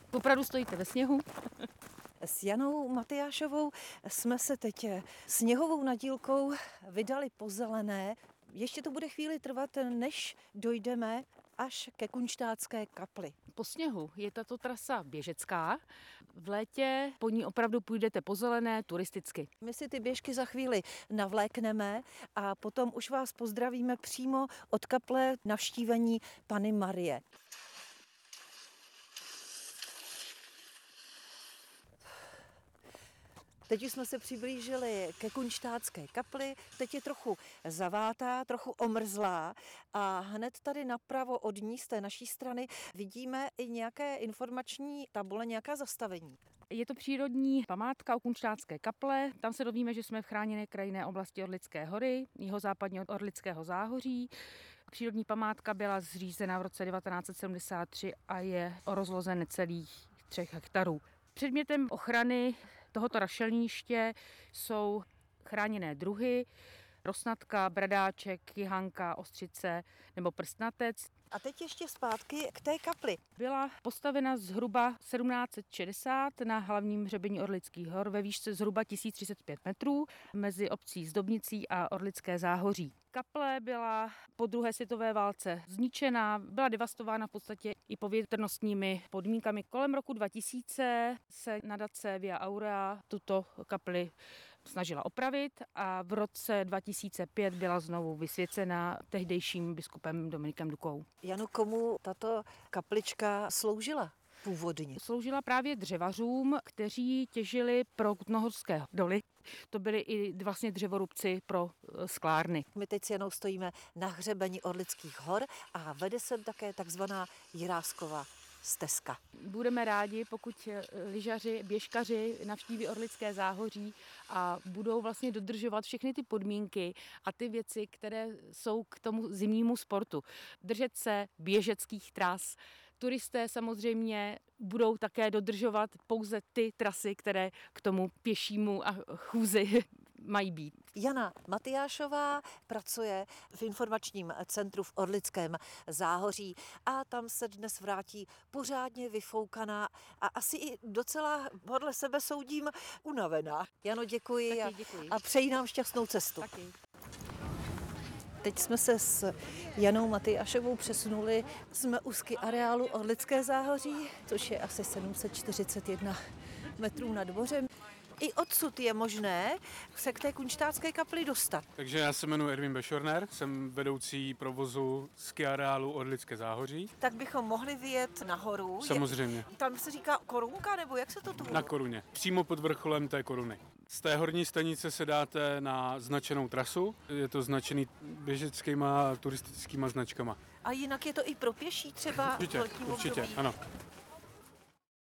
Opravdu stojíte ve sněhu? S Janou Matyášovou jsme se teď sněhovou nadílkou vydali po zelené. Ještě to bude chvíli trvat, než dojdeme až ke Kunštátské kapli. Po sněhu je tato trasa běžecká. V létě po ní opravdu půjdete po zelené turisticky. My si ty běžky za chvíli navlékneme a potom už vás pozdravíme přímo od kaple navštívení Panny Marie. Teď už jsme se přiblížili ke Kunštátské kapli, teď je trochu zavátá, trochu omrzlá a hned tady napravo od ní z té naší strany vidíme i nějaké informační tabule, nějaká zastavení. Je to přírodní památka u Kunštátské kaple. Tam se dovíme, že jsme v chráněné krajinné oblasti Orlické hory, jihozápadně od Orlického záhoří. Přírodní památka byla zřízena v roce 1973 a je o rozloze necelých 3 hektarů. Předmětem ochrany tohoto rašeliniště jsou chráněné druhy, rosnatka, bradáček, jihanka, ostřice nebo prstnatec. A teď ještě zpátky k té kapli. Byla postavena zhruba 1760 na hlavním hřebení Orlických hor ve výšce zhruba 1035 metrů mezi obcí Zdobnicí a Orlické záhoří. Kaple byla po druhé světové válce zničená, byla devastována v podstatě i povětrnostními podmínkami. Kolem roku 2000 se nadace Via Aurea tuto kapli snažila opravit a v roce 2005 byla znovu vysvěcena tehdejším biskupem Dominikem Dukou. Janu, komu tato kaplička sloužila původně? Sloužila právě dřevařům, kteří těžili pro kutnohorské doly. To byli i vlastně dřevorubci pro sklárny. My teď s Janou stojíme na hřebení Orlických hor a vede se také takzvaná Jiráskova stezka. Budeme rádi, pokud lyžaři, běžkaři navštíví Orlické záhoří a budou vlastně dodržovat všechny ty podmínky a ty věci, které jsou k tomu zimnímu sportu. Držet se běžeckých tras. Turisté samozřejmě budou také dodržovat pouze ty trasy, které k tomu pěšímu a chůzi mají být. Jana Matyášová pracuje v informačním centru v Orlickém záhoří a tam se dnes vrátí pořádně vyfoukaná a asi i docela podle sebe soudím unavená. Jano, děkuji, Děkuji. A přeji nám šťastnou cestu. Taky. Teď jsme se s Janou Matyášovou přesunuli z úzky areálu Orlické záhoří, což je asi 741 metrů nad mořem. I odsud je možné se k té Kunštátské kapli dostat. Takže já se jmenuji Ervin Bešorner, jsem vedoucí provozu ski areálu Orlické záhoří. Tak bychom mohli vyjet nahoru. Samozřejmě. Tam se říká Korunka, nebo jak se to tu? Na Koruně, přímo pod vrcholem té Koruny. Z té horní stanice se dáte na značenou trasu, je to značený běžeckýma turistickýma značkama. A jinak je to i pro pěší třeba v letním Určitě, období? ano.